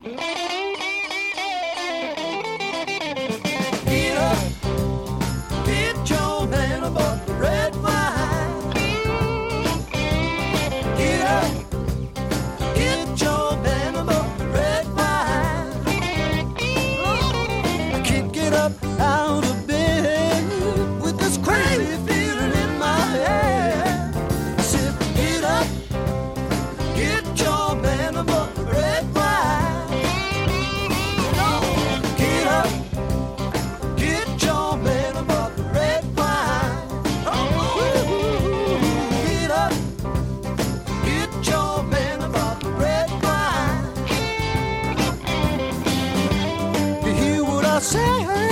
Get up, get your man about the red wine. Get up, get your man about the red wine. I can't get up out of bed with this crazy feeling in my head. I said, get up, get your man about the red wine. Get up, get your man about the red wine. Get up, get your man about the red wine. You hear what I say?